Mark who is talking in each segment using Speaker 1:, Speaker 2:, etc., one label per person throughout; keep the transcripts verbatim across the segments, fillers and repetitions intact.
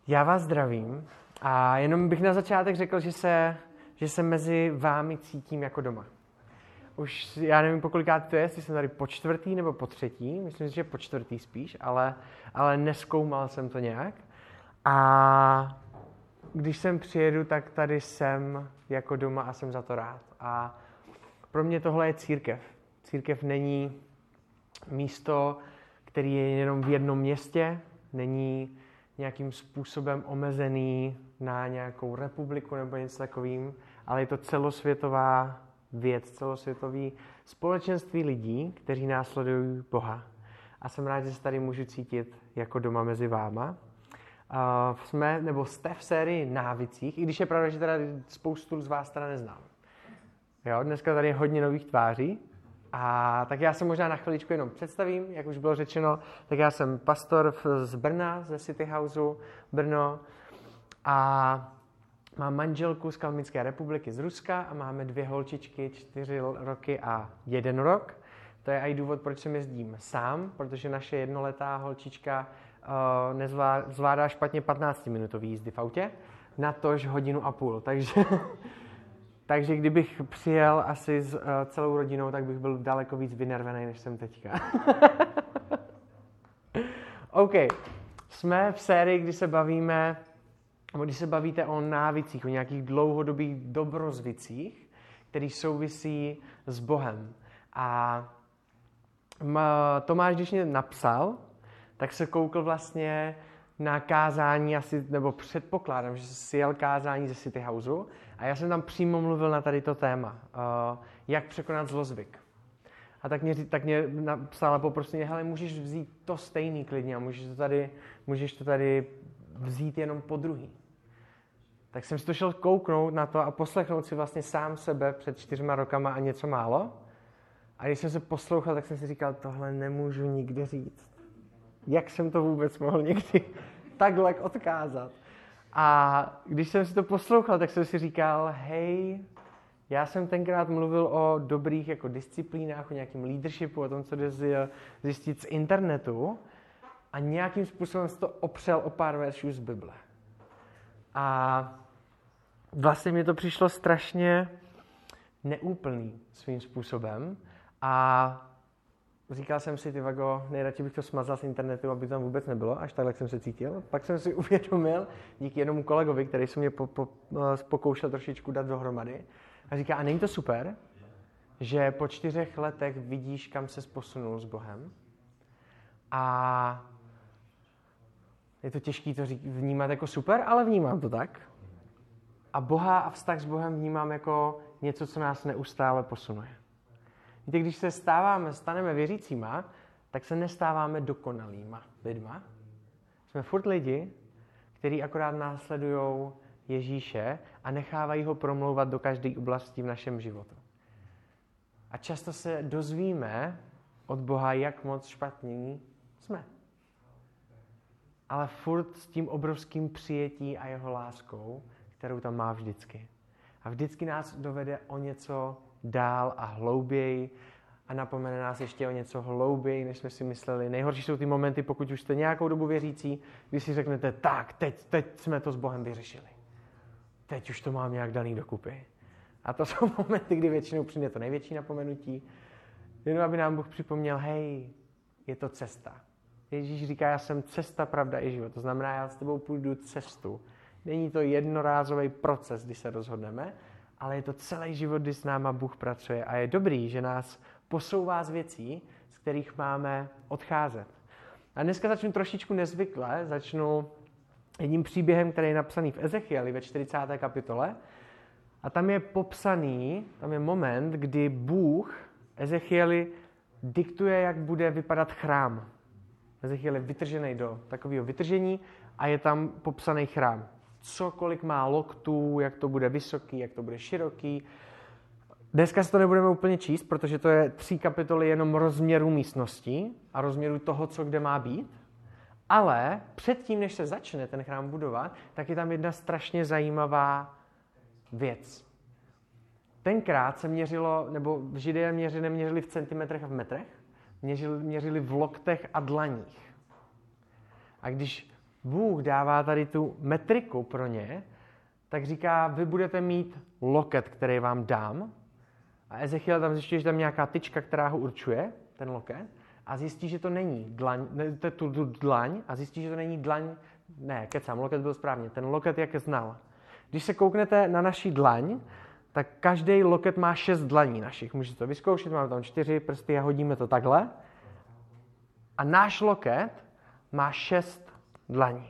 Speaker 1: Já vás zdravím a jenom bych na začátek řekl, že se, že se mezi vámi cítím jako doma. Už já nevím, po kolikátý to je, jestli jsem tady po čtvrtý nebo po třetí, myslím si, že po čtvrtý spíš, ale, ale nezkoumal jsem to nějak. A když sem přijedu, tak tady jsem jako doma a jsem za to rád. A pro mě tohle je církev. Církev není místo, který je jenom v jednom městě, není nějakým způsobem omezený na nějakou republiku nebo něco takovým, ale je to celosvětová věc, celosvětový společenství lidí, kteří následují Boha. A jsem rád, že se tady můžu cítit jako doma mezi váma. Uh, jsme, nebo jste v sérii Návicích, i když je pravda, že teda spoustu z vás teda neznám. Jo, dneska tady je hodně nových tváří. A tak já se možná na chviličku jenom představím, jak už bylo řečeno, tak já jsem pastor z Brna, ze City Houseu Brno a mám manželku z Kalmycké republiky z Ruska a máme dvě holčičky, čtyři roky a jeden rok. To je i důvod, proč sem jezdím sám, protože naše jednoletá holčička uh, nezvládá špatně patnáctiminutový jízdy v autě, natož hodinu a půl, takže... Takže kdybych přijel asi s uh, celou rodinou, tak bych byl daleko víc vynervený, než jsem teďka. OK, jsme v sérii, kdy se bavíme, nebo když se bavíte o návicích, o nějakých dlouhodobých dobrozvicích, které souvisí s Bohem. A Tomáš, když mě napsal, tak se koukl vlastně na kázání, asi, nebo předpokládám, že si jel kázání ze City Houseu a já jsem tam přímo mluvil na tady to téma, uh, jak překonat zlozvyk. A tak mě, tak mě napsal a poprosil mě, hele, můžeš vzít to stejný klidně a můžeš to tady, můžeš to tady vzít jenom po druhý. Tak jsem si to šel kouknout na to a poslechnout si vlastně sám sebe před čtyřma rokama a něco málo. A když jsem se poslouchal, tak jsem si říkal, tohle nemůžu nikdy říct. Jak jsem to vůbec mohl někdy takhle odkázat? A když jsem si to poslouchal, tak jsem si říkal, hej, já jsem tenkrát mluvil o dobrých jako disciplínách, o nějakém leadershipu, o tom, co jde zjistit z internetu a nějakým způsobem jsem to opřel o pár veršů z Bible. A vlastně mi to přišlo strašně neúplný svým způsobem a říkal jsem si, ty vago, nejradši bych to smazal z internetu, aby to tam vůbec nebylo, až takhle jsem se cítil. Pak jsem si uvědomil, díky jednomu kolegovi, který se mě po, po, pokoušel trošičku dát dohromady, a říká, a není to super, že po čtyřech letech vidíš, kam ses posunul s Bohem? A je to těžké to řík, vnímat jako super, ale vnímám to tak. A Boha a vztah s Bohem vnímám jako něco, co nás neustále posunuje. Víte, když se stáváme, staneme věřícíma, tak se nestáváme dokonalýma lidma. Jsme furt lidi, kteří akorát následují Ježíše a nechávají ho promlouvat do každé oblasti v našem životu. A často se dozvíme od Boha, jak moc špatní jsme. Ale furt s tím obrovským přijetí a jeho láskou, kterou tam má vždycky. A vždycky nás dovede o něco dál a hlouběji a napomene nás ještě o něco hlouběji, než jsme si mysleli. Nejhorší jsou ty momenty, pokud už jste nějakou dobu věřící, když si řeknete, tak, teď, teď jsme to s Bohem vyřešili. Teď už to mám nějak daný dokupy. A to jsou momenty, kdy většinou přijde to největší napomenutí, jenom aby nám Bůh připomněl, hej, je to cesta. Ježíš říká, já jsem cesta, pravda i život. To znamená, já s tebou půjdu cestu. Není to jednorázový proces, kdy se rozhodneme, ale je to celý život, kdy s náma Bůh pracuje. A je dobrý, že nás posouvá z věcí, z kterých máme odcházet. A dneska začnu trošičku nezvykle, začnu jedním příběhem, který je napsaný v Ezechieli ve čtyřicáté kapitole. A tam je popsaný, tam je moment, kdy Bůh Ezechieli diktuje, jak bude vypadat chrám. Ezechiel je vytržený do takového vytržení a je tam popsaný chrám. Co, kolik má loktů, jak to bude vysoký, jak to bude široký. Dneska si to nebudeme úplně číst, protože to je tři kapitoly jenom rozměru místnosti a rozměru toho, co kde má být. Ale předtím, než se začne ten chrám budovat, tak je tam jedna strašně zajímavá věc. Tenkrát se měřilo, nebo Židé měřili, neměřili v centimetrech a v metrech, měřili, měřili v loktech a dlaních. A když Bůh dává tady tu metriku pro ně, tak říká, vy budete mít loket, který vám dám. A Ezechiel tam zjistí, že tam nějaká tyčka, která ho určuje, ten loket, a zjistí, že to není dlaň, ne, to je tu, tu dlaň, a zjistí, že to není dlaň, ne, kecám, loket byl správně, ten loket, jak je znal. Když se kouknete na naši dlaň, tak každý loket má šest dlaní našich. Můžete to vyzkoušet, máme tam čtyři prsty a hodíme to takhle. A náš loket má šest dlaní.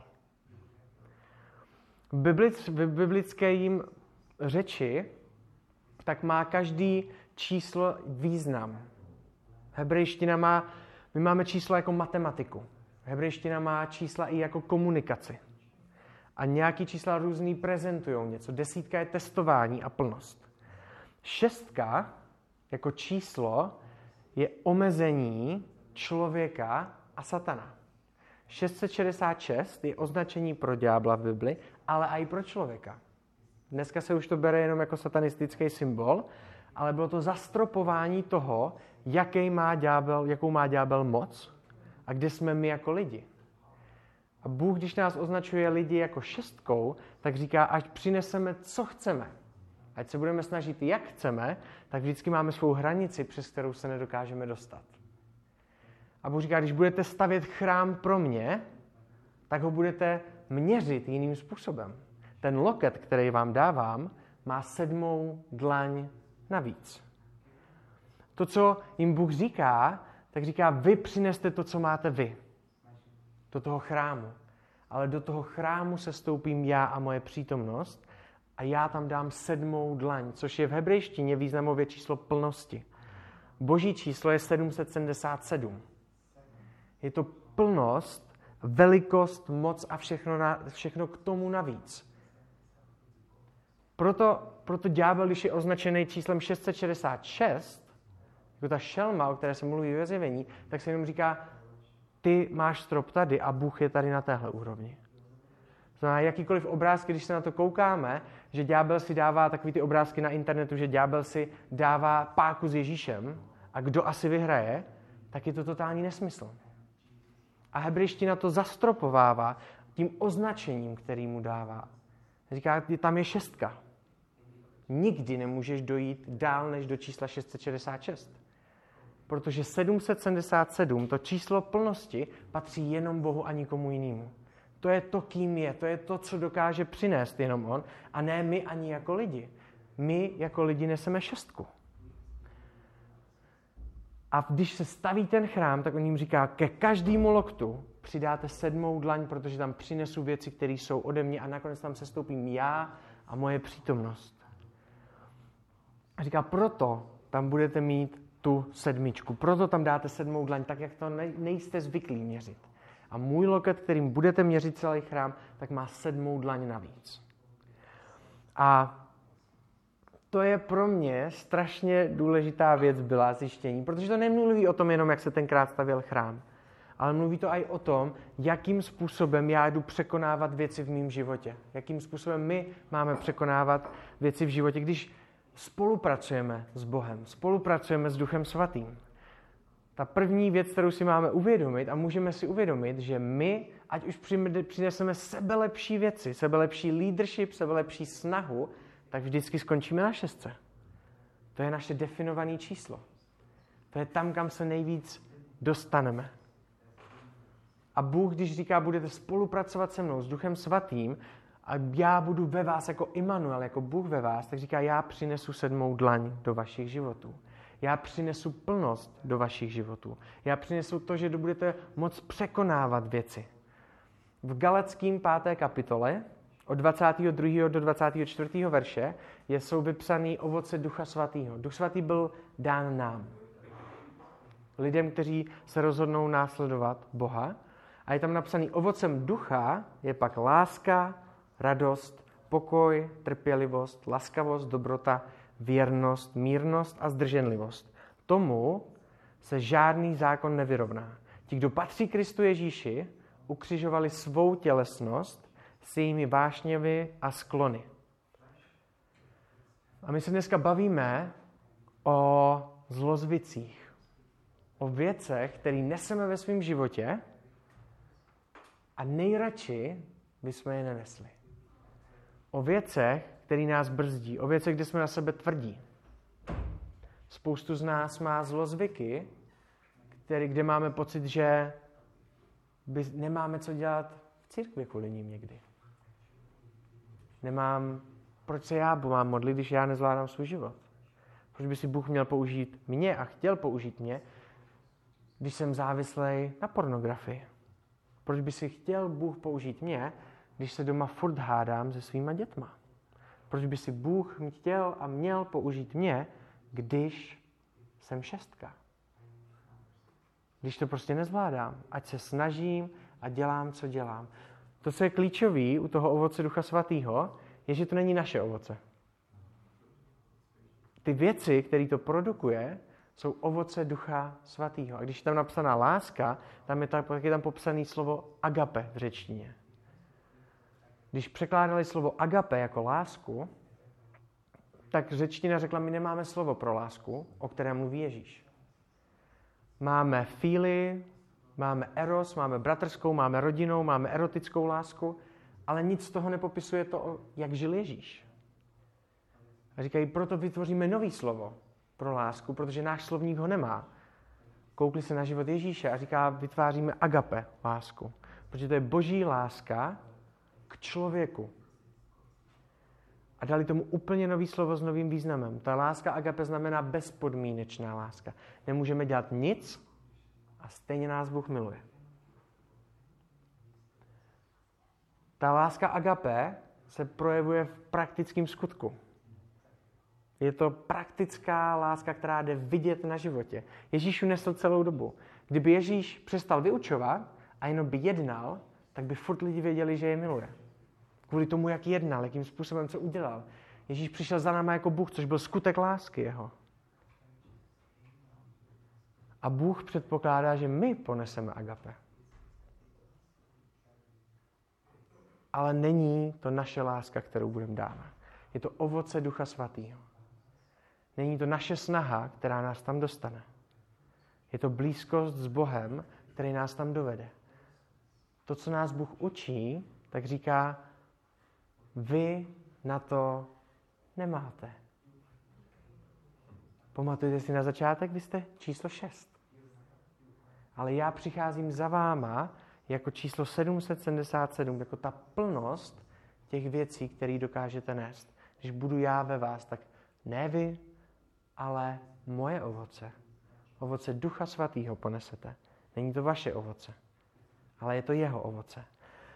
Speaker 1: V, biblic, v biblickém řeči tak má každý číslo význam. Hebrejština má, my máme číslo jako matematiku. Hebrejština má čísla i jako komunikaci. A nějaký čísla různý prezentují něco. Desítka je testování a plnost. Šestka jako číslo je omezení člověka a satana. šest set šedesát šest je označení pro ďábla v Bibli, ale i pro člověka. Dneska se už to bere jenom jako satanistický symbol, ale bylo to zastropování toho, jaký má ďábel, jakou má ďábel moc a kde jsme my jako lidi. A Bůh, když nás označuje lidi jako šestkou, tak říká, ať přineseme, co chceme. Ať se budeme snažit, jak chceme, tak vždycky máme svou hranici, přes kterou se nedokážeme dostat. A Bůh říká, když budete stavět chrám pro mě, tak ho budete měřit jiným způsobem. Ten loket, který vám dávám, má sedmou dlaň navíc. To, co jim Bůh říká, tak říká, vy přineste to, co máte vy. Do toho chrámu. Ale do toho chrámu se stoupím já a moje přítomnost a já tam dám sedmou dlaň, což je v hebrejštině významově číslo plnosti. Boží číslo je sedm set sedmdesát sedm. Je to plnost, velikost, moc a všechno, na, všechno k tomu navíc. Proto, proto ďábel, když je označený číslem šest set šedesát šest, jako ta šelma, o které se mluví ve Zjevení, tak se jenom říká, ty máš strop tady a Bůh je tady na téhle úrovni. Znamená, jakýkoliv obrázky, když se na to koukáme, že ďábel si dává takový ty obrázky na internetu, že ďábel si dává páku s Ježíšem a kdo asi vyhraje, tak je to totální nesmysl. A hebrejština to zastropovává tím označením, který mu dává. Říká, tam je šestka. Nikdy nemůžeš dojít dál než do čísla šest set šedesát šest. Protože sedm set sedmdesát sedm, to číslo plnosti, patří jenom Bohu a nikomu jinému. To je to, kým je. To je to, co dokáže přinést jenom on. A ne my ani jako lidi. My jako lidi neseme šestku. A když se staví ten chrám, tak on jim říká, ke každému loktu přidáte sedmou dlaň, protože tam přinesu věci, které jsou ode mě a nakonec tam se stoupím já a moje přítomnost. A říká, proto tam budete mít tu sedmičku. Proto tam dáte sedmou dlaň, tak jak to nejste zvyklí měřit. A můj loket, kterým budete měřit celý chrám, tak má sedmou dlaň navíc. A to je pro mě strašně důležitá věc byla zjištění, protože to nemluví o tom jenom, jak se tenkrát stavěl chrám, ale mluví to i o tom, jakým způsobem já jdu překonávat věci v mém životě. Jakým způsobem my máme překonávat věci v životě, když spolupracujeme s Bohem, spolupracujeme s Duchem Svatým. Ta první věc, kterou si máme uvědomit a můžeme si uvědomit, že my, ať už přineseme sebelepší věci, sebelepší leadership, sebelepší snahu, tak vždycky skončíme na šestce. To je naše definované číslo. To je tam, kam se nejvíc dostaneme. A Bůh, když říká, budete spolupracovat se mnou, s Duchem Svatým, a já budu ve vás jako Immanuel, jako Bůh ve vás, tak říká, já přinesu sedmou dlaň do vašich životů. Já přinesu plnost do vašich životů. Já přinesu to, že budete moct překonávat věci. V Galackým páté kapitole od dvacátého druhého do dvacátého čtvrtého verše jsou vypsaný ovoce Ducha Svatého. Duch Svatý byl dán nám. Lidem, kteří se rozhodnou následovat Boha. A je tam napsaný, ovocem ducha je pak láska, radost, pokoj, trpělivost, laskavost, dobrota, věrnost, mírnost a zdrženlivost. Tomu se žádný zákon nevyrovná. Ti, kdo patří Kristu Ježíši, ukřižovali svou tělesnost s jejími vášněvy a sklony. A my se dneska bavíme o zlozvicích. O věcech, které neseme ve svém životě A nejradši bychom je nenesli. O věcech, které nás brzdí, o věcech, kde jsme na sebe tvrdí. Spoustu z nás má zlozvyky, který, kde máme pocit, že by, nemáme co dělat v církvi kvůli ním někdy. Nemám, proč se já mám modlit, když já nezvládám svůj život? Proč by si Bůh měl použít mě a chtěl použít mě, když jsem závislej na pornografii? Proč by si chtěl Bůh použít mě, když se doma furt hádám se svýma dětma? Proč by si Bůh chtěl a měl použít mě, když jsem šestka? Když to prostě nezvládám, ať se snažím a dělám, co dělám. To, co je klíčový u toho ovoce Ducha Svatého, je, že to není naše ovoce. Ty věci, které to produkuje, jsou ovoce Ducha Svatého. A když je tam napsaná láska, tam je, tak je tam popsané slovo agape v řečtině. Když překládali slovo agape jako lásku, tak řečtina řekla, my nemáme slovo pro lásku, o které mluví Ježíš. Máme fíli, máme eros, máme bratrskou, máme rodinou, máme erotickou lásku, ale nic z toho nepopisuje to, jak žil Ježíš. A říkají, proto vytvoříme nový slovo pro lásku, protože náš slovník ho nemá. Koukli se na život Ježíše a říká, vytváříme agape lásku, protože to je boží láska k člověku. A dali tomu úplně nový slovo s novým významem. Ta láska agape znamená bezpodmínečná láska. Nemůžeme dělat nic a stejně nás Bůh miluje. Ta láska agape se projevuje v praktickém skutku. Je to praktická láska, která jde vidět na životě. Ježíš ji nesl celou dobu. Kdyby Ježíš přestal vyučovat a jenom by jednal, tak by furt lidi věděli, že je miluje. Kvůli tomu, jak jednal, jakým způsobem, co udělal. Ježíš přišel za náma jako Bůh, což byl skutek lásky jeho. A Bůh předpokládá, že my poneseme agape. Ale není to naše láska, kterou budeme dávat. Je to ovoce Ducha Svatého. Není to naše snaha, která nás tam dostane. Je to blízkost s Bohem, který nás tam dovede. To, co nás Bůh učí, tak říká, vy na to nemáte. Pamatujete si na začátek, vy jste číslo šest. Ale já přicházím za váma jako číslo sedm set sedmdesát sedm, jako ta plnost těch věcí, které dokážete nést. Když budu já ve vás, tak ne vy, ale moje ovoce. Ovoce Ducha Svatého ponesete. Není to vaše ovoce, ale je to jeho ovoce.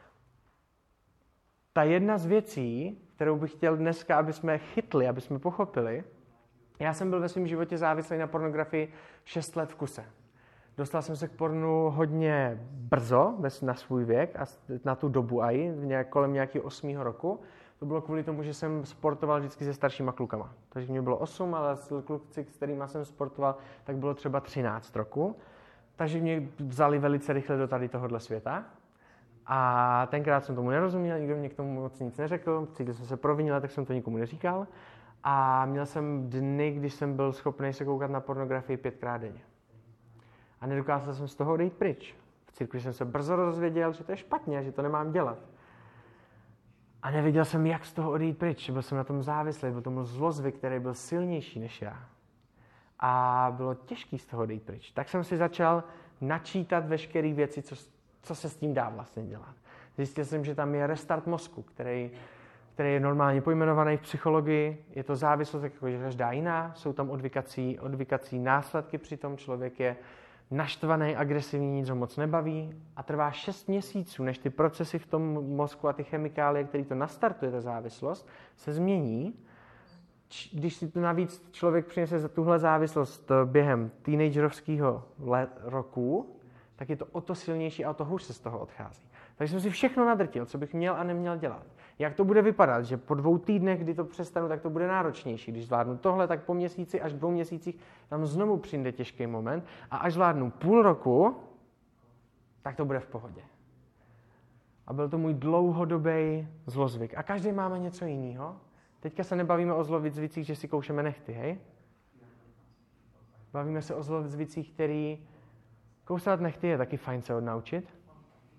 Speaker 1: Ta jedna z věcí, kterou bych chtěl dneska, aby jsme chytli, aby jsme pochopili, já jsem byl ve svém životě závislý na pornografii šest let v kuse. Dostal jsem se k pornu hodně brzo, na svůj věk a na tu dobu aj, kolem nějakého osmého roku. To bylo kvůli tomu, že jsem sportoval vždycky se staršíma klukama. Takže mě bylo osm, ale kluci, s kterými jsem sportoval, tak bylo třeba třináct roku. Takže mě vzali velice rychle do tady tohohle světa. A tenkrát jsem tomu nerozuměl, nikdo mě k tomu moc nic neřekl, cítil jsem se provinil, tak jsem to nikomu neříkal. A měl jsem dny, když jsem byl schopný se koukat na pornografii pětkrát denně. A nedokázal jsem z toho odejít pryč. V církvi jsem se brzo dozvěděl, že to je špatně, že to nemám dělat. A nevěděl jsem, jak z toho odejít pryč. Byl jsem na tom závislý, byl tomu zlozvyk, který byl silnější než já. A bylo těžké z toho odejít pryč. Tak jsem si začal načítat veškeré věci, co, co se s tím dá vlastně dělat. Zjistil jsem, že tam je restart mozku, který, který je normálně pojmenovaný v psychologii. Je to závislost, jako každá jiná. Jsou tam odvykací, odvykací následky, přitom člověk je naštvaný, agresivní, nic ho moc nebaví a trvá šest měsíců, než ty procesy v tom mozku a ty chemikálie, které to nastartuje, ta závislost, se změní. Když si to navíc člověk přinese za tuhle závislost během teenagerovského roku, tak je to o to silnější a o to hůř se z toho odchází. Takže jsem si všechno nadrtil, co bych měl a neměl dělat. Jak to bude vypadat, že po dvou týdnech, kdy to přestanu, tak to bude náročnější. Když zvládnu tohle, tak po měsíci až dvou měsících tam znovu přijde těžký moment a až zvládnu půl roku, tak to bude v pohodě. A byl to můj dlouhodobý zlozvyk. A každý máme něco jiného. Teďka se nebavíme o zlozvycích, že si koušeme nechty, hej? Bavíme se o zlozvycích, který kousat nechty je taky fajn se odnaučit.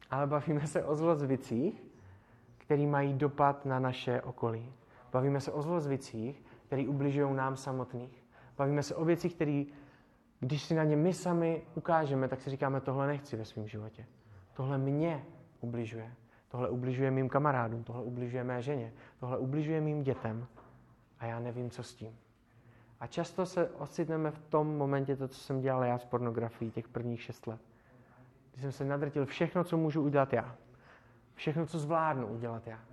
Speaker 1: ale bavíme se o zlozvicích, který mají dopad na naše okolí. Bavíme se o zlozvicích, který ubližují nám samotných. Bavíme se o věcích, které, když si na ně my sami ukážeme, tak si říkáme, tohle nechci ve svém životě. Tohle mě ubližuje. Tohle ubližuje mým kamarádům, tohle ubližuje mé ženě, tohle ubližuje mým dětem a já nevím, co s tím. A často se ocitneme v tom momentě, to, co jsem dělal já s pornografií těch prvních šest let. Když jsem se nadrtil všechno, co můžu udělat já. Všechno, co zvládnu udělat já.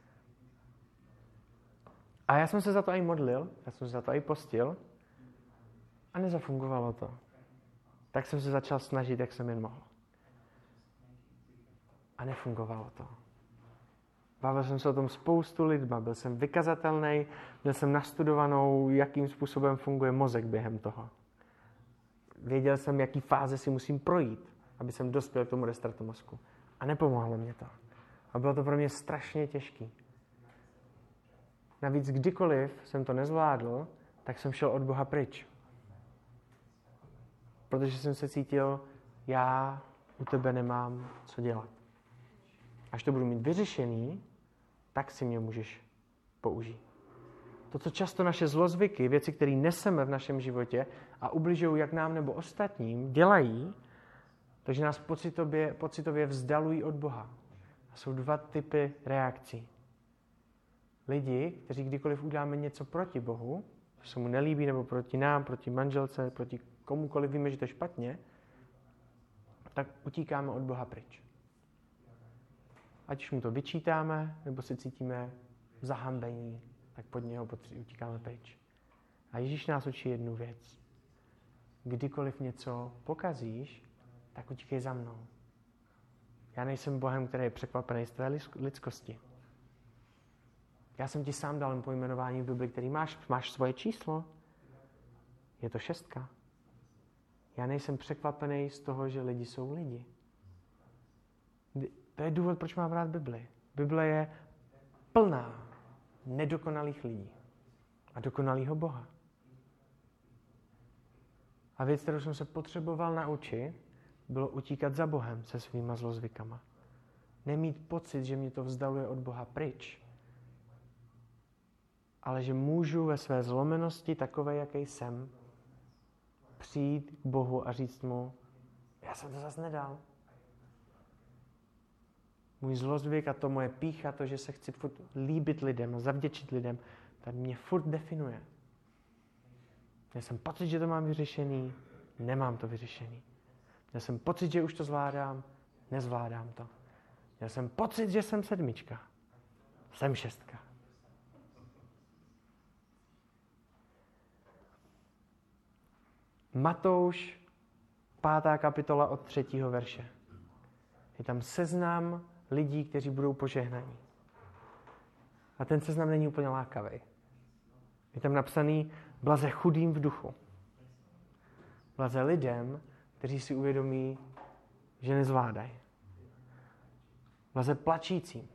Speaker 1: A já jsem se za to i modlil, já jsem se za to i postil a nezafungovalo to. Tak jsem se začal snažit, jak jsem jen mohl. A nefungovalo to. Bavil jsem se o tom spoustu lidma, byl jsem vykazatelný, byl jsem nastudovanou, jakým způsobem funguje mozek během toho. Věděl jsem, jaký fáze si musím projít, aby jsem dospěl k tomu restartu mozku. A nepomohlo mě to. A bylo to pro mě strašně těžký. Navíc kdykoliv jsem to nezvládl, tak jsem šel od Boha pryč. Protože jsem se cítil, já u tebe nemám co dělat. Až to budu mít vyřešený, tak si mě můžeš použít. To, co často naše zlozvyky, věci, které neseme v našem životě a ubližují jak nám nebo ostatním, dělají, takže nás pocitově, pocitově vzdalují od Boha. A jsou dva typy reakcí. Lidi, kteří kdykoliv uděláme něco proti Bohu, co se mu nelíbí, nebo proti nám, proti manželce, proti komukoliv víme, že to je špatně, tak utíkáme od Boha pryč. Ať už mu to vyčítáme, nebo se cítíme zahambení, tak pod něho utíkáme pryč. A Ježíš nás učí jednu věc. Kdykoliv něco pokazíš, tak utíkej za mnou. Já nejsem Bohem, který je překvapený z tvé lidskosti. Já jsem ti sám dal pojmenování v Bibli, který máš. Máš svoje číslo. Je to šestka. Já nejsem překvapený z toho, že lidi jsou lidi. To je důvod, proč mám rád Bibli. Bible je plná nedokonalých lidí a dokonalýho Boha. A věc, kterou jsem se potřeboval naučit, bylo utíkat za Bohem se svýma zlozvykama. Nemít pocit, že mě to vzdaluje od Boha pryč, ale že můžu ve své zlomenosti, takové, jaký jsem, přijít k Bohu a říct mu, já jsem to zase nedal. Můj zlozvyk a to moje pýcha, to, že se chci furt líbit lidem a zavděčit lidem, tak mě furt definuje. Měl jsem pocit, že to mám vyřešený, nemám to vyřešený. Měl jsem pocit, že už to zvládám, nezvládám to. Měl jsem pocit, že jsem sedmička, jsem šestka. Matouš, pátá kapitola od třetího verše. Je tam seznam lidí, kteří budou požehnaní. A ten seznam není úplně lákavý. Je tam napsaný blaze chudým v duchu. Blaze lidem, kteří si uvědomí, že nezvládají. Blaze plačícím.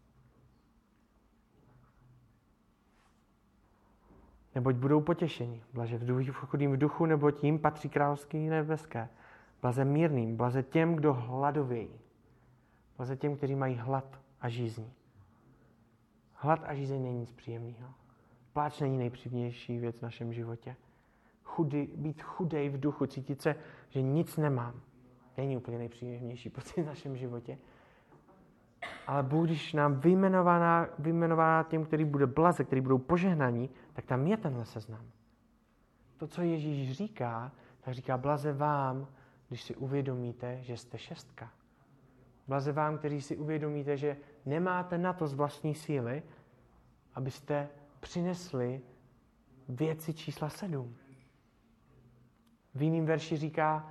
Speaker 1: Neboť budou potěšeni. Blaze chudým v duchu, neboť jim patří království nebeské. Blaze mírným, blaze těm, kdo hladovějí. Blaze těm, kteří mají hlad a žízní. Hlad a žízeň není nic příjemného. Pláč není nejpříjemnější věc v našem životě. Chudy, být chudej v duchu, cítit se, že nic nemám, není úplně nejpříjemnější pocit v našem životě. Ale Bůh, když nám vyjmenovaná, vyjmenovaná těm, který bude blaze, který budou požehnaní, tak tam je tenhle seznam. To, co Ježíš říká, tak říká blaze vám, když si uvědomíte, že jste šestka. Blaze vám, kteří si uvědomíte, že nemáte na to z vlastní síly, abyste přinesli věci čísla sedm. V jiném verši říká,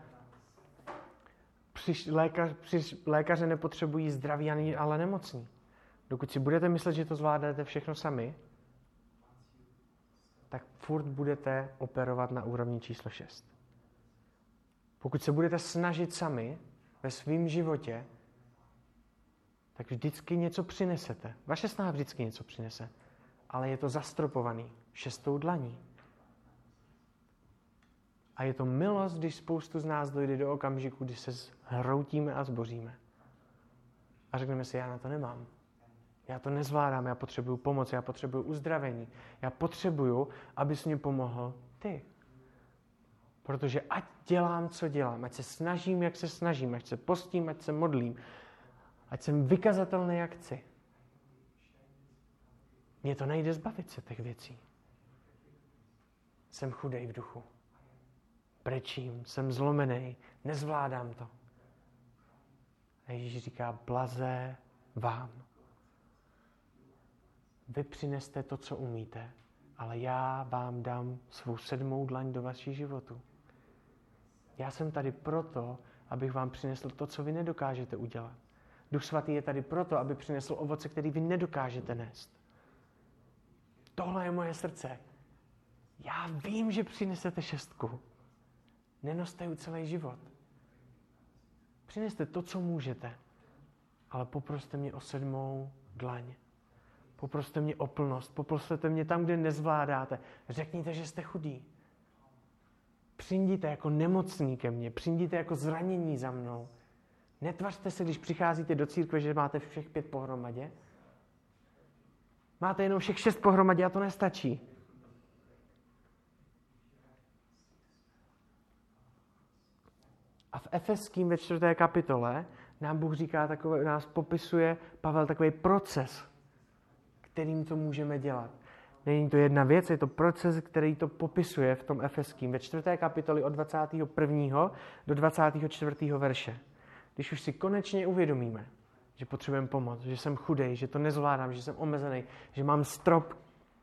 Speaker 1: přiš, lékař, přiš, lékaře nepotřebují zdraví, ale nemocní. Dokud si budete myslet, že to zvládáte všechno sami, tak furt budete operovat na úrovni číslo šest. Pokud se budete snažit sami ve svém životě, tak vždycky něco přinesete. Vaše snaha vždycky něco přinese, ale je to zastropovaný šestou dlaní. A je to milost, když spoustu z nás dojde do okamžiku, kdy se zhroutíme a zboříme. a řekneme si, já na to nemám. Já to nezvládám, já potřebuju pomoc, já potřebuju uzdravení. Já potřebuju, abys mě pomohl ty. Protože ať dělám, co dělám, ať se snažím, jak se snažím, ať se postím, ať se modlím, ať jsem vykazatelný, jak chci. Mně to nejde zbavit se těch věcí. Jsem chudej v duchu. Brečím, jsem zlomený, nezvládám to. A Ježíš říká, blaze vám. Vy přineste to, co umíte, ale já vám dám svou sedmou dlaň do vašich životů. Já jsem tady proto, abych vám přinesl to, co vy nedokážete udělat. Duch svatý je tady proto, aby přinesl ovoce, který vy nedokážete nést. Tohle je moje srdce. Já vím, že přinesete šestku. Nenoste ju celý život. Přineste to, co můžete, ale poproste mě o sedmou dlaň. Poproste mě o plnost. Poproste mě tam, kde nezvládáte. Řekněte, že jste chudí. Přijďte jako nemocný ke mně. Přijďte jako zranění za mnou. Netvařte se, když přicházíte do církve, že máte všech pět pohromadě. Máte jenom všech šest pohromadě a to nestačí. A v Efeským ve čtvrté kapitole nám Bůh říká, takové, nás popisuje Pavel takový proces, kterým to můžeme dělat. Není to jedna věc, je to proces, který to popisuje v tom Efeským ve čtvrté kapitoli od dvacátého prvního do dvacátého čtvrtého verše. Když už si konečně uvědomíme, že potřebujeme pomoc, že jsem chudej, že to nezvládám, že jsem omezený, že mám strop.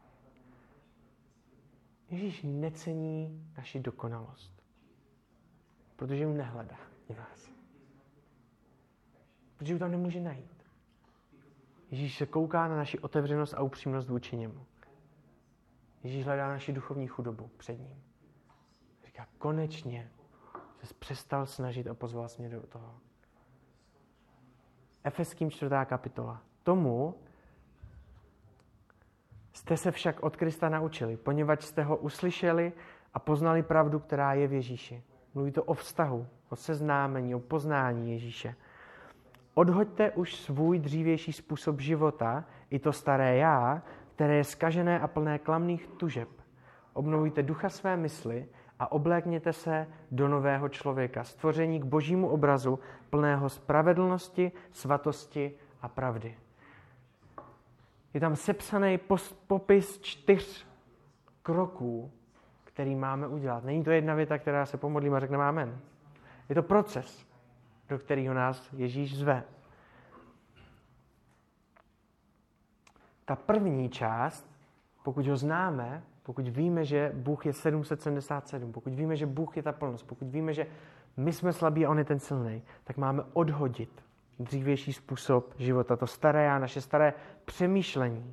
Speaker 1: Ježíš necení naši dokonalost, protože ji nehledá v nás. Protože ji tam nemůže najít. Ježíš se kouká na naši otevřenost a upřímnost vůči němu. Ježíš hledá naši duchovní chudobu před ním. Říká, konečně se přestal snažit a pozval jsi mě do toho. Efeským čtvrtá kapitola. Tomu jste se však od Krista naučili, poněvadž jste ho uslyšeli a poznali pravdu, která je v Ježíši. Mluví to o vztahu, o seznámení, o poznání Ježíše. Odhoďte už svůj dřívější způsob života, i to staré já, které je zkažené a plné klamných tužeb. Obnovujte ducha své mysli a oblékněte se do nového člověka, stvoření k božímu obrazu, plného spravedlnosti, svatosti a pravdy. Je tam sepsaný popis čtyř kroků, který máme udělat. Není to jedna věta, která se pomodlím a řekneme amen. Je to proces, do kterého nás Ježíš zve. Ta první část, pokud ho známe, pokud víme, že Bůh je sedm set sedmdesát sedm, pokud víme, že Bůh je ta plnost, pokud víme, že my jsme slabí a on je ten silný, tak máme odhodit dřívější způsob života, to staré já, naše staré přemýšlení.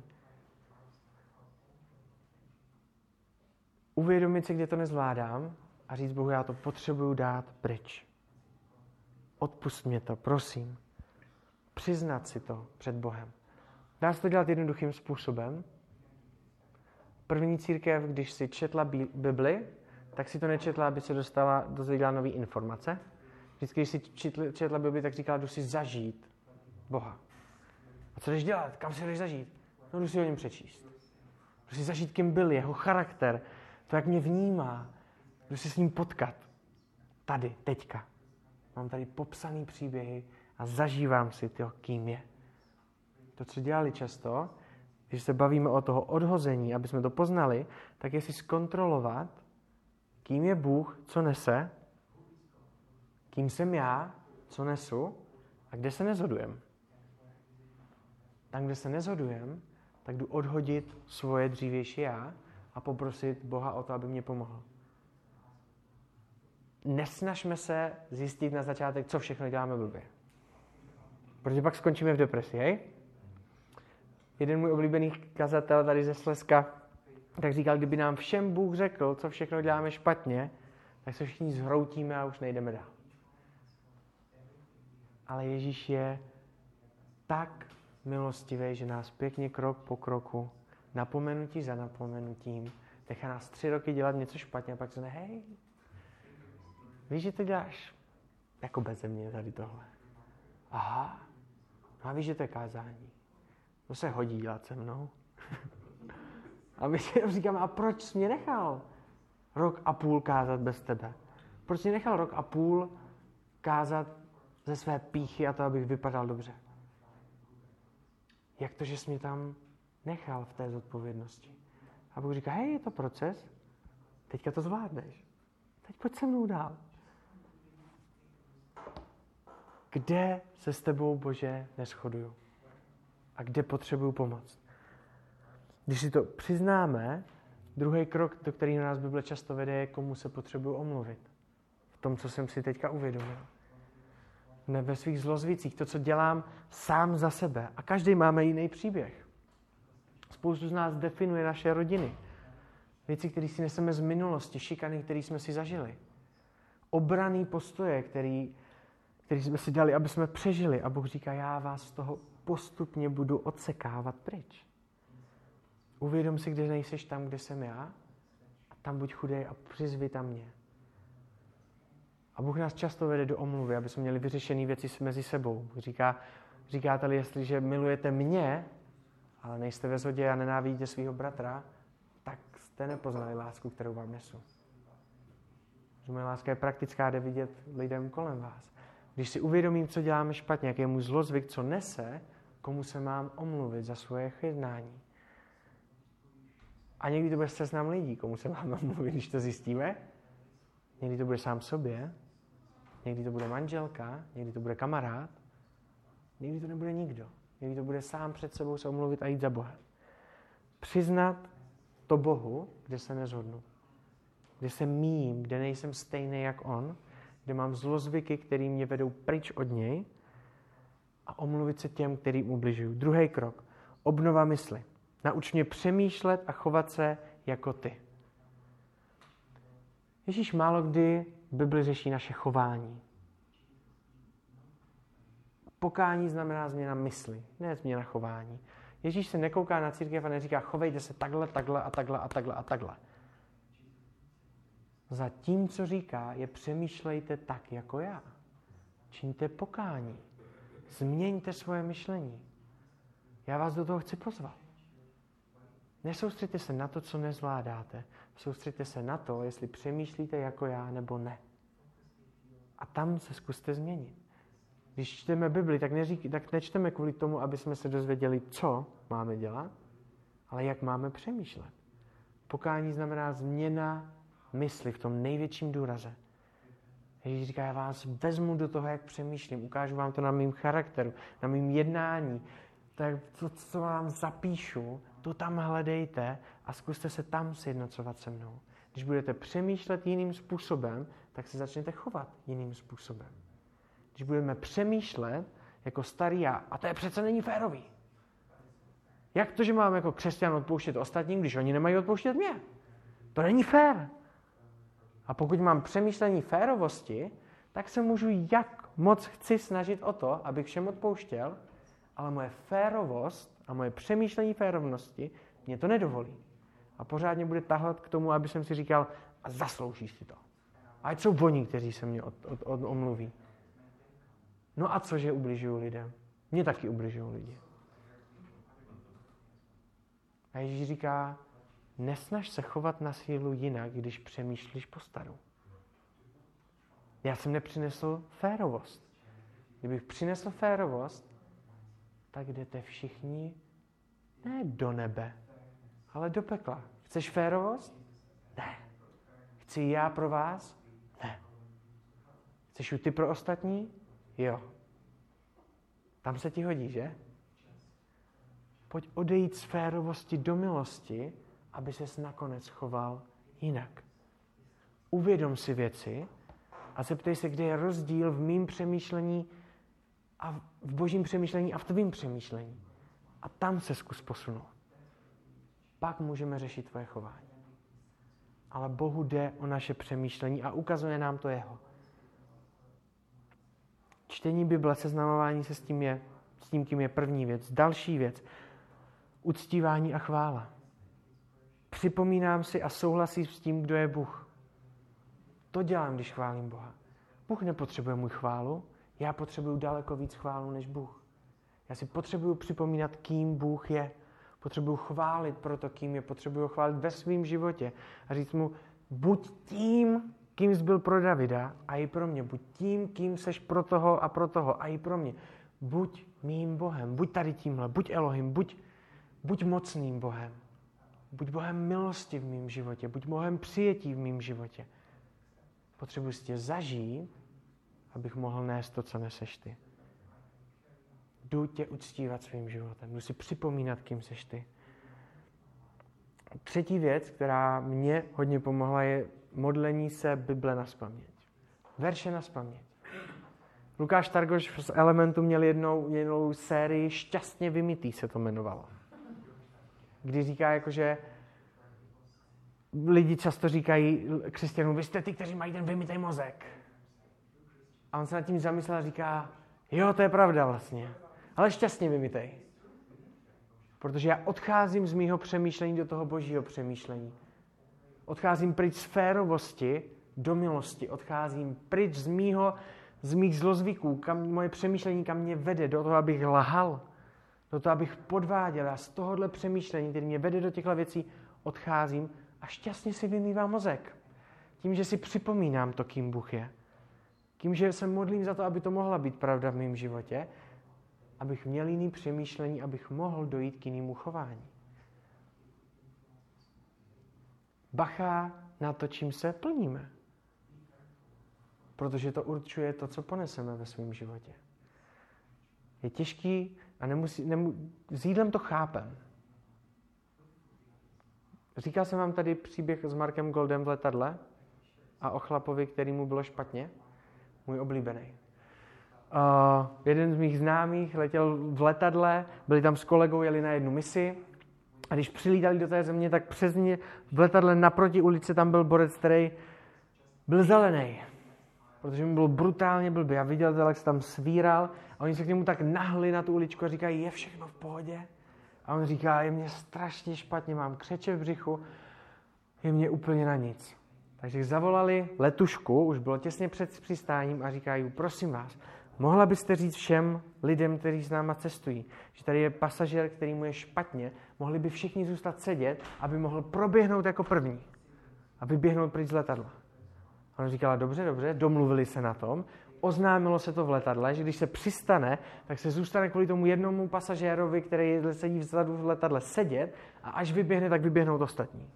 Speaker 1: Uvědomit si, kde to nezvládám a říct Bohu, já to potřebuju dát pryč. Odpusť mě to, prosím. Přiznat si to před Bohem. Dá se to dělat jednoduchým způsobem. První církev, když si četla Bibli, tak si to nečetla, aby se dostala, dozvěděla nové informace. Vždycky, když si četla, četla Bibli, tak říkala, jdu si zažít Boha. A co jdeš dělat? Kam si jdeš zažít? No, jdu si o něm přečíst. Jdu si zažít, kým byl, jeho charakter, to, jak mě vnímá. Jdu si s ním potkat. Tady, teďka. Mám tady popsaný příběhy a zažívám si to, kým je. To, co dělali často, když se bavíme o toho odhození, aby jsme to poznali, tak je si zkontrolovat, kým je Bůh, co nese, kým jsem já, co nesu a kde se nezhodujem. Tam, kde se nezhodujem, tak jdu odhodit svoje dřívější já a poprosit Boha o to, aby mě pomohl. Nesnažme se zjistit na začátek, co všechno děláme blbě. Protože pak skončíme v depresi, hej? Jeden můj oblíbený kazatel tady ze Slezska tak říkal, kdyby nám všem Bůh řekl, co všechno děláme špatně, tak se všichni zhroutíme a už nejdeme dál. Ale Ježíš je tak milostivý, že nás pěkně krok po kroku, napomenutí za napomenutím, nechá nás tři roky dělat něco špatně a pak se ne, hej, víš, že to děláš jako beze mě tady tohle. Aha, No a víš, že to je kázání. To se hodí dělat se mnou. A my si říkáme, a proč jsi mě nechal rok a půl kázat bez tebe? Proč jsi mě nechal rok a půl kázat ze své pýchy a to, abych vypadal dobře? Jak to, že jsi mě tam nechal v té zodpovědnosti? A Bůh říká, hej, je to proces, teďka to zvládneš. Teď pojď se mnou dál. Kde se s tebou, Bože, neshoduju? A kde potřebuju pomoc? Když si to přiznáme, druhý krok, do kterého nás Bible často vede, je, komu se potřebuju omluvit. V tom, co jsem si teďka uvědomil. Ne ve svých zlozvicích, to, co dělám sám za sebe. A každý máme jiný příběh. Spoustu z nás definuje naše rodiny. Věci, které si neseme z minulosti, šikany, které jsme si zažili. Obraný postoje, který, který jsme si dali, aby jsme přežili. A Bůh říká, já vás z toho postupně budu odsekávat pryč. Uvědom si, kde nejseš tam, kde jsem já, a tam buď chudej a přizvi tam mě. A Bůh nás často vede do omluvy, aby jsme měli vyřešené věci mezi sebou. Bůh říká, říkáte-li, jestliže milujete mě, ale nejste ve shodě a nenávidíte svého bratra, tak jste nepoznali lásku, kterou vám nesu. Že moje láska je praktická, jde vidět lidem kolem vás. Když si uvědomím, co děláme špatně, jaký je můj zlozvyk, co nese, komu se mám omluvit za svoje jednání. A někdy to bude seznam lidí, komu se máme omluvit, když to zjistíme. Někdy to bude sám sobě, někdy to bude manželka, někdy to bude kamarád, někdy to nebude nikdo. Někdy to bude sám před sebou se omluvit a jít za Bohem. Přiznat to Bohu, kde se nezhodnu. Kde se míjím, kde nejsem stejný jak on, kde mám zlozvyky, které mě vedou pryč od něj a omluvit se těm, kterým ubližuju. Druhý krok. Obnova mysli. Nauč mě přemýšlet a chovat se jako ty. Ježíš málo kdy v Bibli řeší naše chování. Pokání znamená změna mysli, ne změna chování. Ježíš se nekouká na církev a neříká, chovejte se takhle, takhle a takhle a takhle a takhle. Za tím, co říká, je přemýšlejte tak, jako já. Čiňte pokání. Změňte svoje myšlení. Já vás do toho chci pozvat. Nesoustřeďte se na to, co nezvládáte. Soustřeďte se na to, jestli přemýšlíte jako já, nebo ne. A tam se zkuste změnit. Když čteme Bibli, tak, neřík, tak nečteme kvůli tomu, aby jsme se dozvěděli, co máme dělat, ale jak máme přemýšlet. Pokání znamená změna mysli v tom největším důraze. Ježíš říká, já vás vezmu do toho, jak přemýšlím, ukážu vám to na mým charakteru, na mým jednání, tak to, co vám zapíšu, to tam hledejte a zkuste se tam sjednocovat se mnou. Když budete přemýšlet jiným způsobem, tak se začnete chovat jiným způsobem. Když budeme přemýšlet jako starý já, a to je přece není férový. Jak to, že mám jako křesťan odpouštět ostatním, když oni nemají odpouštět mě? To není fér. A pokud mám přemýšlení férovosti, tak se můžu jak moc chci snažit o to, abych všem odpouštěl, ale moje férovost a moje přemýšlení férovnosti mě to nedovolí. A pořádně bude tahat k tomu, aby jsem si říkal, a zasloužíš si to. A ať jsou oni, kteří se mě od, od, od, omluví. No a cože ubližují lidem? Mně taky ubližují lidi. A Ježíš říká, nesnaž se chovat na sílu jinak, když přemýšlíš po staru. Já jsem nepřinesl férovost. Kdybych přinesl férovost, tak jdete všichni ne do nebe, ale do pekla. Chceš férovost? Ne. Chci já pro vás? Ne. Chceš ju ty pro ostatní? Jo. Tam se ti hodí, že? Pojď odejít z férovosti do milosti, aby ses nakonec choval jinak. Uvědom si věci a zeptej se, kde je rozdíl v mým přemýšlení a v božím přemýšlení a v tvým přemýšlení. A tam se zkus posunout. Pak můžeme řešit tvoje chování. Ale Bohu jde o naše přemýšlení a ukazuje nám to jeho. Čtení Bible, seznamování se s tím, je, s tím, kým je první věc. Další věc. Uctívání a chvála. Připomínám si a souhlasím s tím, kdo je Bůh. To dělám, když chválím Boha. Bůh nepotřebuje můj chválu, já potřebuju daleko víc chválu než Bůh. Já si potřebuju připomínat, kým Bůh je. Potřebuju chválit pro to, kým je. Potřebuju chválit ve svém životě. A říct mu, buď tím, kým jsi byl pro Davida a i pro mě. Buď tím, kým seš pro toho a pro toho a i pro mě. Buď mým Bohem. Buď tady tímhle. Buď Elohim. Buď, buď mocným Bohem. Buď Bohem milosti v mém životě. Buď Bohem přijetí v mém životě. Potřebuji si tě zažít, abych mohl nést to, co neseš ty. Jdu tě uctívat svým životem. Jdu si připomínat, kým seš ty. Třetí věc, která mě hodně pomohla, je modlení se Bible nazpaměť. Verše nazpaměť. Lukáš Targoš z Elementu měl jednou, jednou sérii Šťastně vymytý se to jmenovalo. Kdy říká, jakože lidi často říkají křesťanům, vy jste ty, kteří mají ten vymytý mozek. A on se nad tím zamyslel a říká, jo, to je pravda vlastně, ale šťastně vymytej. Protože já odcházím z mýho přemýšlení do toho božího přemýšlení. Odcházím pryč z férovosti do milosti. Odcházím pryč z mýho, z mých zlozvyků, kam moje přemýšlení kam mě vede, do toho, abych lhal, do toho, abych podváděl. Já z tohohle přemýšlení, který mě vede do těchto věcí, odcházím a šťastně si vymývám mozek. Tím, že si připomínám to, kým Bůh je. Tím, že se modlím za to, aby to mohla být pravda v mém životě, abych měl jiný přemýšlení, abych mohl dojít k jinému chování. Bacha na to, čím se plníme. Protože to určuje to, co poneseme ve svém životě. Je těžký a nemusí, nemu, s jídlem to chápem. Říkal jsem vám tady příběh s Markem Goldem v letadle a o chlapovi, který mu bylo špatně. Můj oblíbený. Uh, jeden z mých známých letěl v letadle, byli tam s kolegou, jeli na jednu misi a když přilítali do té země, tak přes ně v letadle naproti ulici tam byl borec, který byl zelený, protože mu bylo brutálně blbý. Já viděl, jak se tam svíral a oni se k němu tak nahli na tu uličku a říkají, je všechno v pohodě? A on říká, je mě strašně špatně, mám křeče v břichu, je mě úplně na nic. Takže zavolali letušku, už bylo těsně před přistáním a říkají, prosím vás, mohla byste říct všem lidem, kteří s náma cestují, že tady je pasažér, který mu je špatně, mohli by všichni zůstat sedět, aby mohl proběhnout jako první a vyběhnout pryč z letadla. A on říkala, dobře, dobře, domluvili se na tom, oznámilo se to v letadle, že když se přistane, tak se zůstane kvůli tomu jednomu pasažérovi, který sedí vzadu v letadle, sedět a až vyběhne, tak vyběhnou ostatní.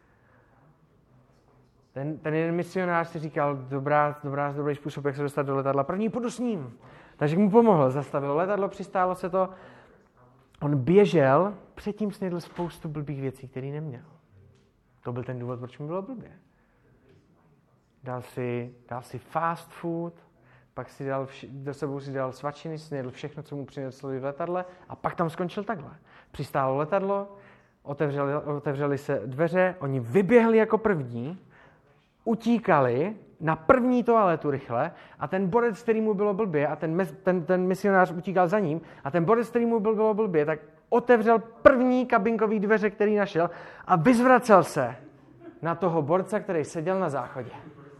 Speaker 1: Ten, ten jeden misionář si říkal, dobrá, dobrá, dobrý způsob, jak se dostat do letadla. První půjdu s ním. Takže mu pomohl. Zastavilo letadlo, přistálo se to. On běžel, předtím snědl spoustu blbých věcí, které neměl. To byl ten důvod, proč mu bylo blbě. Dal si, dal si fast food, pak si dal, do sebou si dal svačiny, snědl všechno, co mu přineslo v letadle a pak tam skončil takhle. Přistálo letadlo, otevřeli, otevřeli se dveře, oni vyběhli jako první, utíkali na první toaletu rychle a ten borec, který mu bylo blbě a ten, ten, ten misionář utíkal za ním a ten borec, který mu bylo blbě, tak otevřel první kabinkový dveře, který našel a vyzvracel se na toho borce, který seděl na záchodě.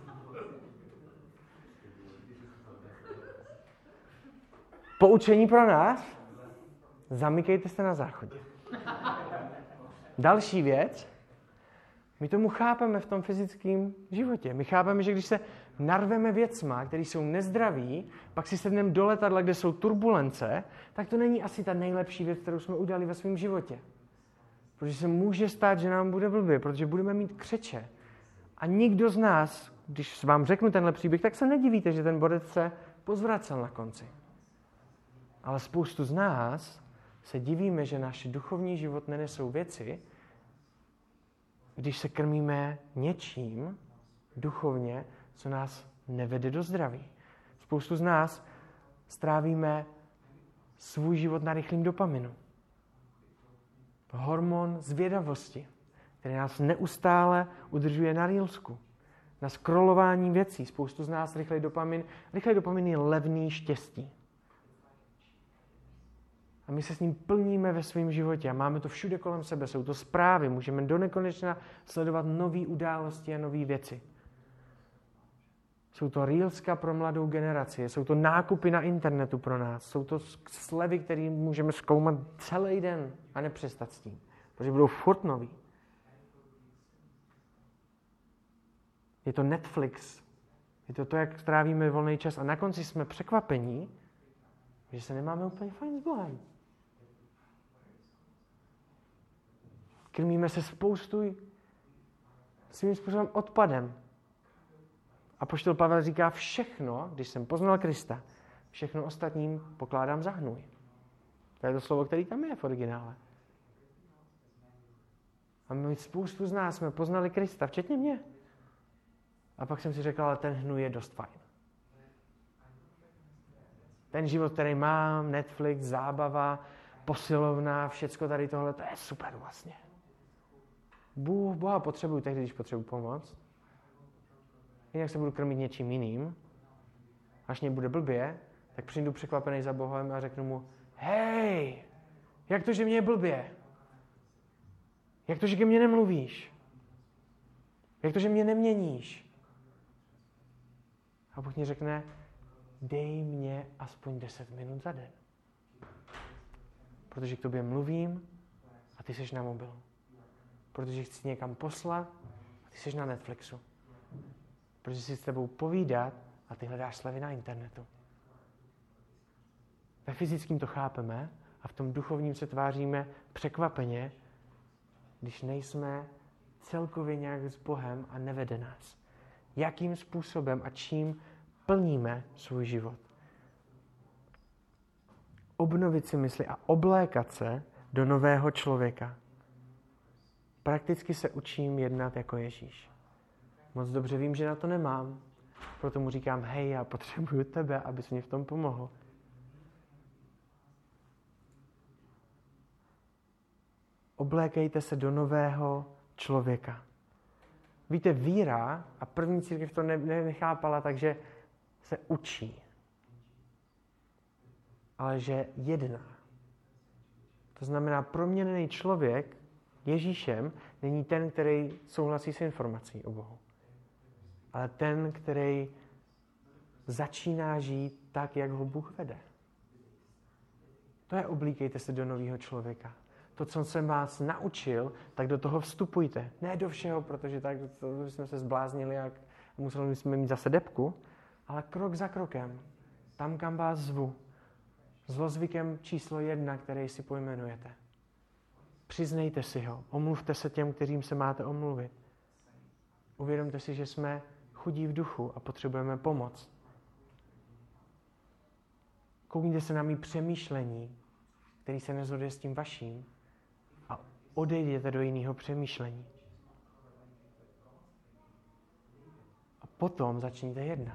Speaker 1: Poučení pro nás? Zamykejte se na záchodě. Další věc. My tomu chápeme v tom fyzickém životě. My chápeme, že když se narveme věcma, které jsou nezdraví, pak si sedneme do letadla, kde jsou turbulence, tak to není asi ta nejlepší věc, kterou jsme udělali ve svém životě. Protože se může stát, že nám bude blbě, protože budeme mít křeče. A nikdo z nás, když vám řeknu tenhle příběh, tak se nedivíte, že ten borec se pozvracel na konci. Ale spoustu z nás se divíme, že náš duchovní život nenesou věci, když se krmíme něčím duchovně, co nás nevede do zdraví. Spoustu z nás strávíme svůj život na rychlém dopaminu. Hormon zvědavosti, který nás neustále udržuje na reelsku, na scrollování věcí. Spoustu z nás rychlej dopamin. Rychlej dopamin je levný štěstí. A my se s ním plníme ve svém životě a máme to všude kolem sebe. Jsou to zprávy, můžeme do nekonečna sledovat nové události a nové věci. Jsou to reelska pro mladou generaci, jsou to nákupy na internetu pro nás, jsou to slevy, které můžeme zkoumat celý den a nepřestat s tím, protože budou furt nový. Je to Netflix, je to to, jak strávíme volný čas a na konci jsme překvapení, že se nemáme úplně fajn s Bohem. Krmíme se spoustu svým způsobem odpadem. Apoštol Pavel říká všechno, když jsem poznal Krista, všechno ostatním pokládám za hnůj. To je to slovo, které tam je v originále. A my spoustu z nás jsme poznali Krista, včetně mě. A pak jsem si řekl, ale ten hnůj je dost fajn. Ten život, který mám, Netflix, zábava, posilovna, všecko tady tohle, to je super vlastně. Bůh, Boha potřebuju tehdy, když potřebuji pomoc. Jinak se budu krmit něčím jiným. Až mě bude blbě, tak přijdu překvapený za Bohem a řeknu mu, hej, jak to, že mě je blbě? Jak to, že ke mně nemluvíš? Jak to, že mě neměníš? A Bůh mi řekne, dej mě aspoň deset minut za den. Protože k tobě mluvím a ty jsi na mobilu. Protože chci někam poslat a ty jsi na Netflixu. Protože si s tebou povídat a ty hledáš slevy na internetu. Ve fyzickém to chápeme a v tom duchovním se tváříme překvapeně, když nejsme celkově nějak s Bohem a nevede nás. Jakým způsobem a čím plníme svůj život. Obnovit si mysli a oblékat se do nového člověka. Prakticky se učím jednat jako Ježíš. Moc dobře vím, že na to nemám. Proto mu říkám, hej, já potřebuju tebe, abys mě v tom pomohl. Oblékejte se do nového člověka. Víte, víra, a první církev to nechápala, takže se učí. Ale že jedná. To znamená, proměněný člověk Ježíšem není ten, který souhlasí s informací o Bohu. Ale ten, který začíná žít tak, jak ho Bůh vede. To je oblíkejte se do nového člověka. To, co jsem vás naučil, tak do toho vstupujte. Ne do všeho, protože tak to jsme se zbláznili a museli jsme mít zase debku, ale krok za krokem. Tam, kam vás zvu. Zlozvykem číslo jedna, který si pojmenujete. Přiznejte si ho. Omluvte se těm, kterým se máte omluvit. Uvědomte si, že jsme chudí v duchu a potřebujeme pomoc. Koukněte se na mý přemýšlení, který se neshoduje s tím vaším, a odejděte do jiného přemýšlení. A potom začněte jednat.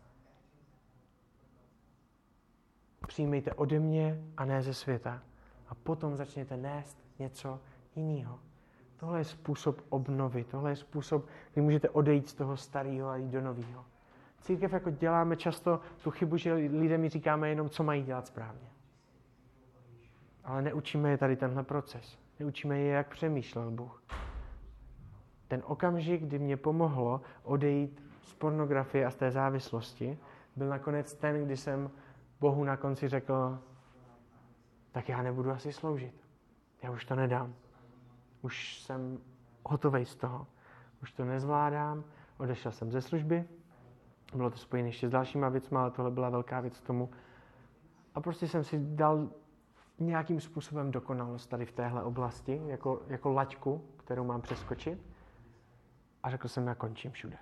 Speaker 1: Přijmejte ode mě a ne ze světa. A potom začněte nést něco jiného. Tohle je způsob obnovy. Tohle je způsob, kdy můžete odejít z toho starého a jít do nového. Církev jako děláme často tu chybu, že lidem mi říkáme jenom, co mají dělat správně. Ale neučíme je tady tenhle proces. Neučíme je, jak přemýšlel Bůh. Ten okamžik, kdy mě pomohlo odejít z pornografie a z té závislosti, byl nakonec ten, kdy jsem Bohu na konci řekl, tak já nebudu asi sloužit. Já už to nedám. Už jsem hotovej z toho. Už to nezvládám. Odešel jsem ze služby. Bylo to spojené ještě s dalšíma věcma, ale tohle byla velká věc k tomu. A prostě jsem si dal nějakým způsobem dokonalost tady v téhle oblasti, jako, jako laťku, kterou mám přeskočit. A řekl jsem, já končím všude.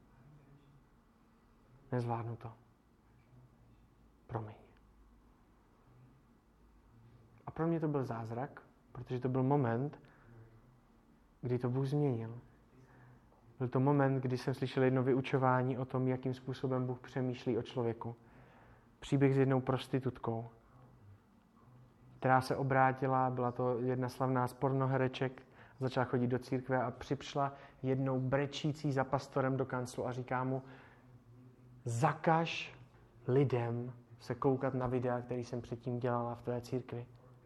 Speaker 1: Nezvládnu to. Promiň. A pro mě to byl zázrak, protože to byl moment, kdy to Bůh změnil. Byl to moment, kdy jsem slyšel jedno vyučování o tom, jakým způsobem Bůh přemýšlí o člověku. Příběh s jednou prostitutkou, která se obrátila, byla to jedna slavná z pornohereček, začala chodit do církve a přišla jednou brečící za pastorem do kanclu a říká mu, zakaž lidem se koukat na videa, který jsem předtím dělala v té církvi.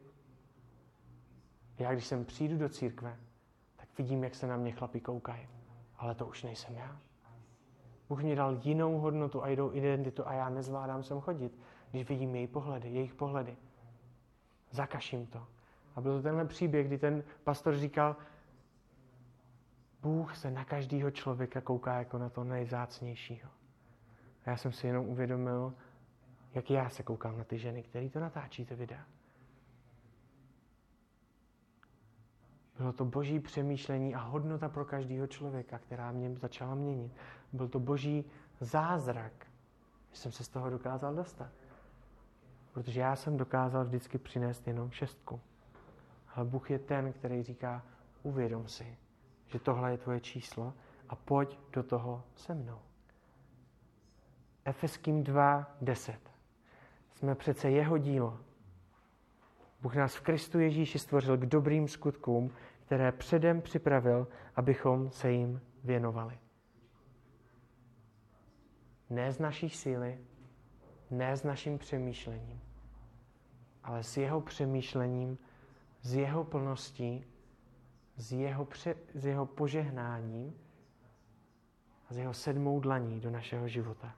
Speaker 1: Já, když sem přijdu do církve, tak vidím, jak se na mě chlapi koukají. Ale to už nejsem já. Bůh mě dal jinou hodnotu a jinou identitu a já nezvládám sem chodit, když vidím její pohledy, jejich pohledy. Zakaž jim to. A byl to tenhle příběh, kdy ten pastor říkal, Bůh se na každého člověka kouká jako na to nejvzácnějšího. A já jsem si jenom uvědomil, jak já se koukám na ty ženy, které to natáčí, ty videa. Bylo to boží přemýšlení a hodnota pro každého člověka, která mě začala měnit. Byl to boží zázrak, že jsem se z toho dokázal dostat. Protože já jsem dokázal vždycky přinést jenom šestku. Ale Bůh je ten, který říká, uvědom si, že tohle je tvoje číslo a pojď do toho se mnou. Efeským dva deset. Jsme přece jeho dílo. Bůh nás v Kristu Ježíši stvořil k dobrým skutkům, které předem připravil, abychom se jim věnovali. Ne z naší síly, ne s naším přemýšlením, ale s jeho přemýšlením, s jeho plností, s jeho, pře- s jeho požehnáním a s jeho sedmou dlaní do našeho života.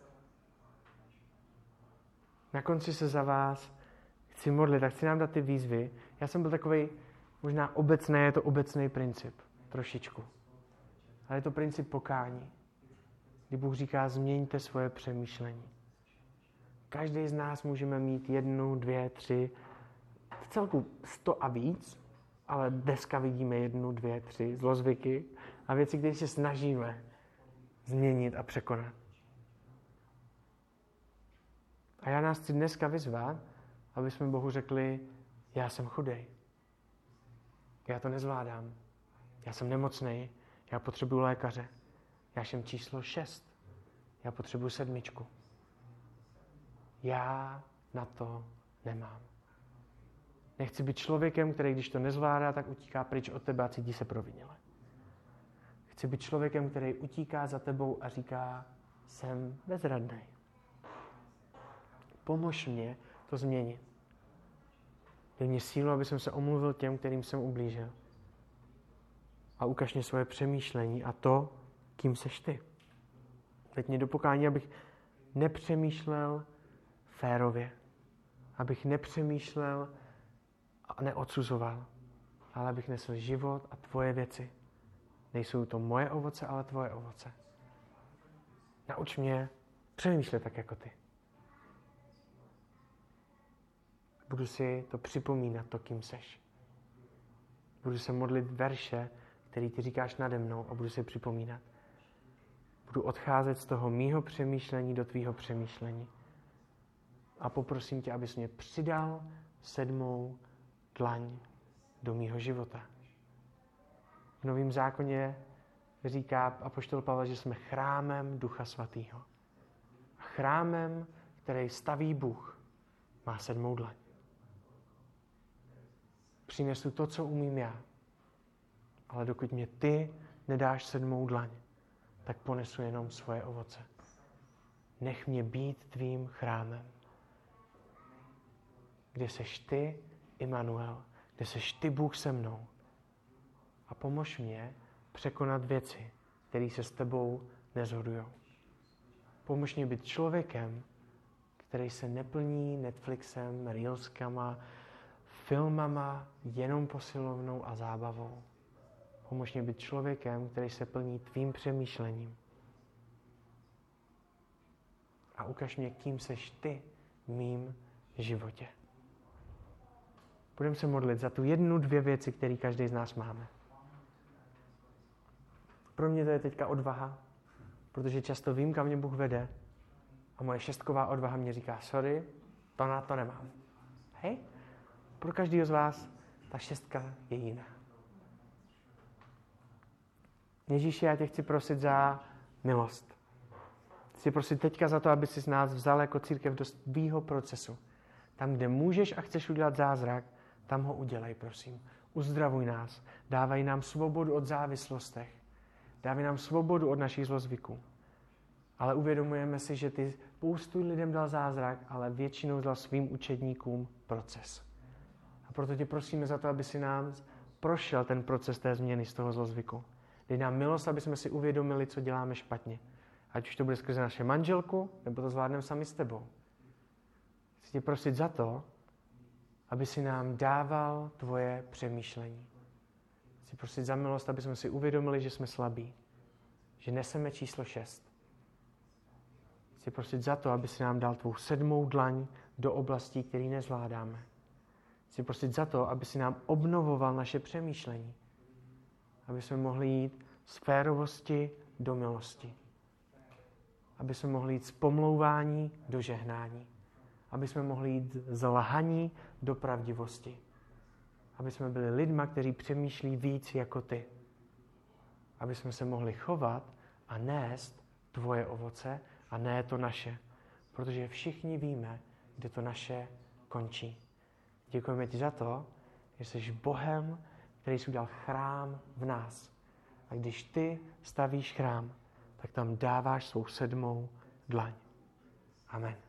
Speaker 1: Na konci se za vás chci modlit a chci nám dát ty výzvy. Já jsem byl takovej, možná obecný, je to obecný princip, trošičku. Ale je to princip pokání, kdy Bůh říká, změňte svoje přemýšlení. Každý z nás můžeme mít jednu, dvě, tři, v celku sto a víc, ale dneska vidíme jednu, dvě, tři zlozvyky a věci, které se snažíme změnit a překonat. A já nás chci dneska vyzvat, aby jsme Bohu řekli, já jsem chudej. Já to nezvládám. Já jsem nemocnej. Já potřebuji lékaře. Já jsem číslo šest. Já potřebuji sedmičku. Já na to nemám. Nechci být člověkem, který když to nezvládá, tak utíká pryč od tebe a cítí se provinile. Chci být člověkem, který utíká za tebou a říká, jsem bezradný. Pomož mě to změnit. Dej mě sílu, aby jsem se omluvil těm, kterým jsem ublížil. A ukaž mě svoje přemýšlení a to, kým seš ty. Veď mě do pokání, abych nepřemýšlel férově. Abych nepřemýšlel a neodsuzoval. Ale abych nesl život a tvoje věci. Nejsou to moje ovoce, ale tvoje ovoce. Nauč mě přemýšlet tak jako ty. Budu si to připomínat, to, kým seš. Budu se modlit verše, který ty říkáš nade mnou a budu si připomínat. Budu odcházet z toho mýho přemýšlení do tvýho přemýšlení. A poprosím tě, abys mě přidal sedmou dlaň do mýho života. V Novém zákoně říká apoštol Pavel, že jsme chrámem Ducha Svatého. A chrámem, který staví Bůh, má sedmou dlaň. Přinesu to, co umím já. Ale dokud mě ty nedáš sedmou dlaň, tak ponesu jenom svoje ovoce. Nech mě být tvým chrámem. Kde seš ty, Immanuel, kde seš ty, Bůh se mnou. A pomož mě překonat věci, které se s tebou neshodujou. Pomož mě být člověkem, který se neplní Netflixem, reelskama, filmama, jenom posilovnou a zábavou. Pomož mě být člověkem, který se plní tvým přemýšlením. A ukaž mě, kým seš ty v mým životě. Budeme se modlit za tu jednu, dvě věci, které každý z nás máme. Pro mě to je teďka odvaha, protože často vím, kam mě Bůh vede a moje šestková odvaha mě říká, sorry, to na to nemám. Hej? Pro každého z vás ta šestka je jiná. Ježíši, já tě chci prosit za milost. Chci prosit teďka za to, aby si z nás vzal jako církev do tvýho procesu. Tam, kde můžeš a chceš udělat zázrak, tam ho udělej, prosím. Uzdravuj nás. Dávej nám svobodu od závislostech. Dávej nám svobodu od našich zlozvyků. Ale uvědomujeme si, že ty spoustu lidem dal zázrak, ale většinou dal svým učedníkům proces. A proto tě prosíme za to, aby si nám prošel ten proces té změny z toho zlozvyku. Dej nám milost, aby jsme si uvědomili, co děláme špatně. Ať už to bude skrze naše manželku, nebo to zvládneme sami s tebou. Chci tě prosit za to, aby si nám dával tvoje přemýšlení. Chci prosit za milost, aby jsme si uvědomili, že jsme slabí. Že neseme číslo šest. Chci prosit za to, aby si nám dal tvou sedmou dlaň do oblastí, které nezvládáme. Chci prosit za to, aby si nám obnovoval naše přemýšlení. Aby jsme mohli jít z férovosti do milosti. Aby jsme mohli jít z pomlouvání do žehnání. Aby jsme mohli jít z lhaní do pravdivosti. Aby jsme byli lidma, kteří přemýšlí víc jako ty. Aby jsme se mohli chovat a nést tvoje ovoce a ne to naše. Protože všichni víme, kde to naše končí. Děkujeme ti za to, že jsi Bohem, který jsi udělal chrám v nás. A když ty stavíš chrám, tak tam dáváš svou sedmou dlaň. Amen.